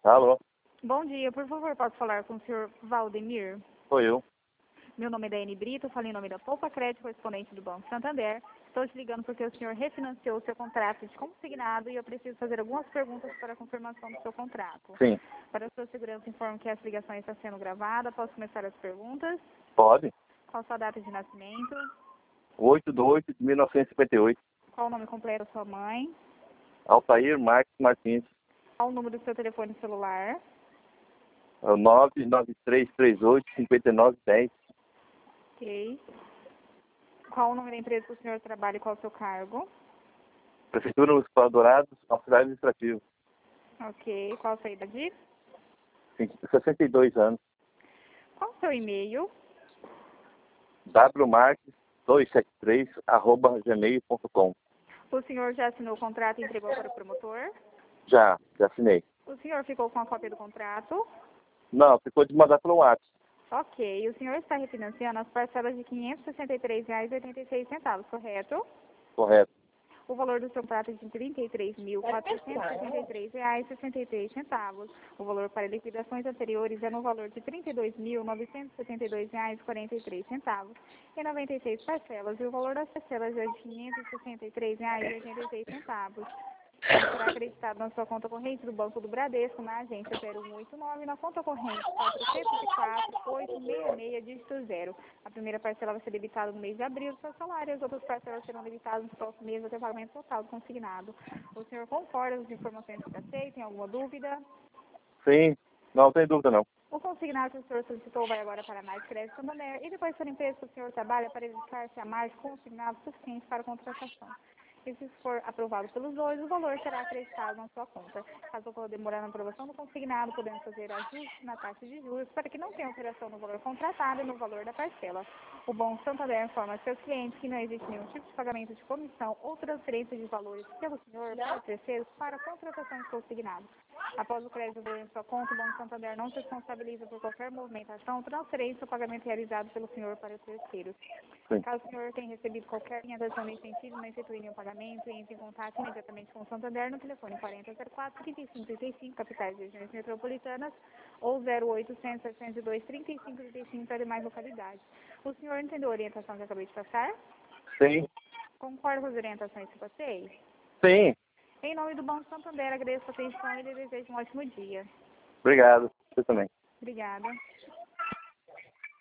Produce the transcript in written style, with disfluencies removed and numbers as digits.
Alô, Bom dia, por favor, posso falar com o senhor Valdemir? sou eu. Meu nome é Daiane Brito, falei em nome da Poupa Crédito, correspondente do Banco Santander. Estou te ligando porque o senhor refinanciou o seu contrato de consignado e eu preciso fazer algumas perguntas para a confirmação do seu contrato. Sim, Para a sua segurança, informo que essa ligação está sendo gravada. Posso começar as perguntas? pode. Qual a sua data de nascimento? 8/8/1958. Qual o nome completo da sua mãe? Altair Marques Martins. Qual o número do seu telefone celular? É o 99338-5910. Ok. Qual o nome da empresa que o senhor trabalha e qual o seu cargo? Prefeitura Municipal Dourados, Auxiliar Administrativo. Ok. Qual a sua idade? 62 anos. Qual o seu e-mail? wmarques273@gmail.com. O senhor já assinou o contrato e entregou para o promotor? Já assinei. O senhor ficou com a cópia do contrato? Não, ficou de mandar pelo WhatsApp. Ok. O senhor está refinanciando as parcelas de R$ 563,86, correto? Correto. O valor do seu contrato é de R$ 33.473,63. O valor para liquidações anteriores é no valor de R$ 32.972,43. Em 96 parcelas, e o valor das parcelas é de R$ 563,86. Será acreditado na sua conta corrente do Banco do Bradesco, na agência 0189, na conta corrente 404-866, dígito 0. A primeira parcela vai ser debitada no mês de abril do seu salário, as outras parcelas serão debitadas nos próximos meses até o pagamento total do consignado. O senhor concorda com as informações que aceitam? Tem alguma dúvida? Sim, não tem dúvida não. O consignado que o senhor solicitou vai agora para a Mais Crédito Santander e depois para a empresa que o senhor trabalha para verificar-se a mais consignado suficiente para a contratação. E se for aprovado pelos dois, o valor será acreditado na sua conta. Caso ocorra demorar na aprovação do consignado, podemos fazer ajustes na taxa de juros para que não tenha alteração no valor contratado e no valor da parcela. O Banco Santander informa a seus clientes que não existe nenhum tipo de pagamento de comissão ou transferência de valores pelo senhor para terceiros para a contratação de consignado. Após o crédito do em sua conta, o Banco Santander não se responsabiliza por qualquer movimentação, transferência ou pagamento realizado pelo senhor para terceiros. Sim. Caso o senhor tenha recebido qualquer orientação nesse sentido, não efetue nenhum pagamento, entre em contato imediatamente com o Santander no telefone 4004-3535, capitais e regiões metropolitanas, ou 0800-702-3535 para demais localidades. O senhor entendeu a orientação que eu acabei de passar? Sim. Concorda com as orientações que passei? Sim. Em nome do Banco Santander, agradeço a atenção e lhe desejo um ótimo dia. Obrigado. Você também. Obrigada.